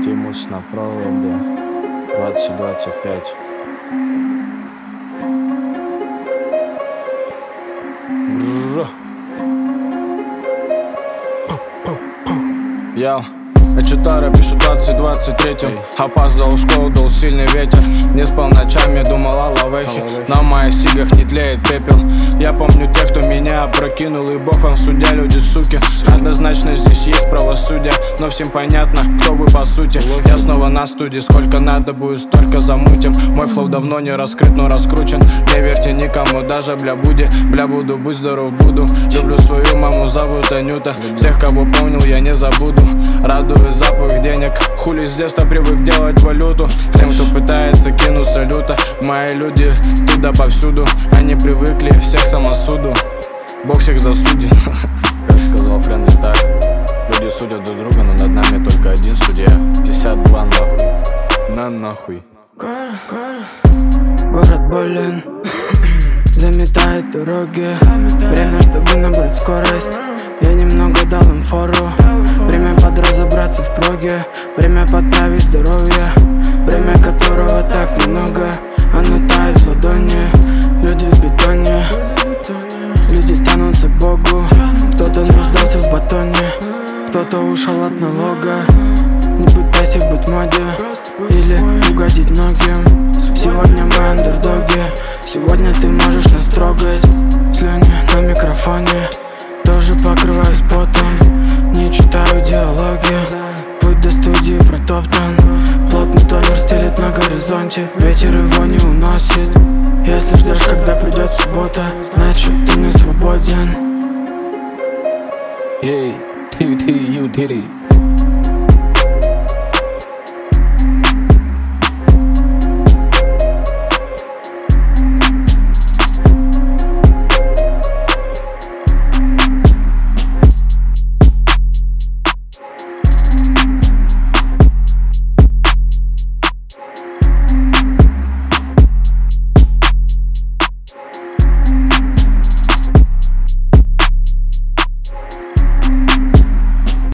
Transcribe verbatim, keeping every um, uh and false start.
Тимус на проводе двадцать двадцать пять. Я Читара пишу двадцать двадцать третьим. Опаздывал в школу, дул сильный ветер. Не спал ночами, думал о лавехе. На моих сигах не тлеет пепел. Я помню тех, кто меня опрокинул. И бог вам судья, люди суки. Однозначно здесь есть правосудие, но всем понятно, кто вы по сути. Я снова на студии, сколько надо будет, столько замутим. Мой флоу давно не раскрыт, но раскручен. Не верьте никому, даже бля буди. Бля буду, будь здоров, буду. Люблю свою маму, зовут Анюта. Всех, кого помнил, я не забуду. Радует запах денег. Хули с детства привык делать валюту. Всем, кто пытается кинуться люто. Мои люди туда повсюду. Они привыкли всех самосуду. Бог всех засудит. Как сказал Френли так: люди судят друг друга, но над нами только один судья. пятьдесят два нахуй. На нахуй. Город, город, город болен. Заметает дороги. Время, чтобы набрать скорость. Я немного дал им фору. Время под разобраться в проге. Время подправить здоровье. Время которого так немного. Оно тает в ладони. Люди в бетоне. Люди тянутся к Богу. Кто-то нуждался в батоне. Кто-то ушел от налога. Не пытайся быть в моде или угодить многим. Сегодня мы андердоги. Сегодня ты можешь нас трогать. Слюни на микрофоне. Тоже покрываюсь потом. Не читаю диалоги. Путь до студии протоптан. Плотный тонер стелет на горизонте. Ветер его не уносит. Если ждешь, когда придет суббота, значит ты не свободен. Hey, T T U Diddy.